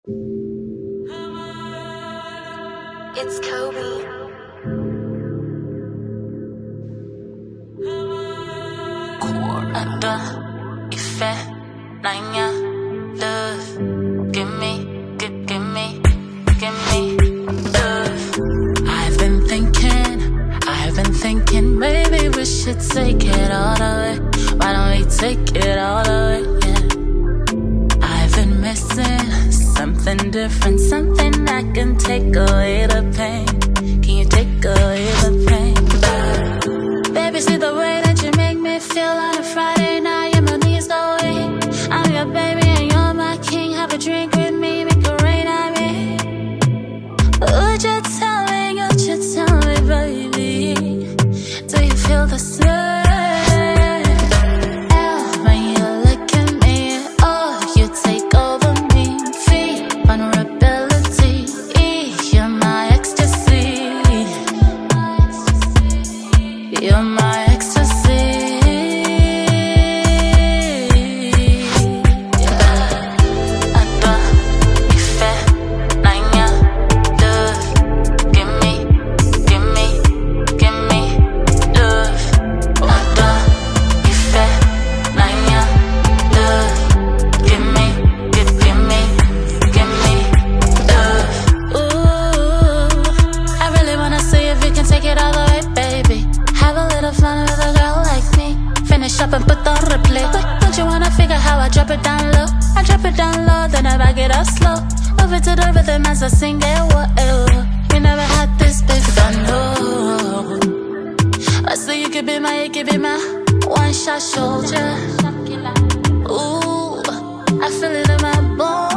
It's Kobe. Anda, ife, nanya, love. Give me love. I've been thinking, maybe we should take it all the way. Why don't we take it all the way? Yeah. I've been missing something different, something that can take away the pain. Can you take away the pain? Baby, see the way that you make me feel on a Friday night, yeah, my knees go weak. I'm your baby and you're my king. Have a drink with me, make it rain on me. Would you tell me, baby? Do you feel the same? When you look at me, oh, you take over me. Vulnerability, you're my ecstasy. You're my ecstasy. Anda, ife, nanya, love. Give me love. Anda, ife, nanya, love. Give me love. Ooh, I really wanna see if we can take it all the way, baby. Have a little fun with a girl like me. Finish up and put on replay. Don't you wanna figure how I drop it down low? I drop it down low, then I back it up slow. Move it to the rhythm as I sing it. Whoa, you never had this before, no. I say you could be my one-shot soldier. Ooh, I feel it in my bones.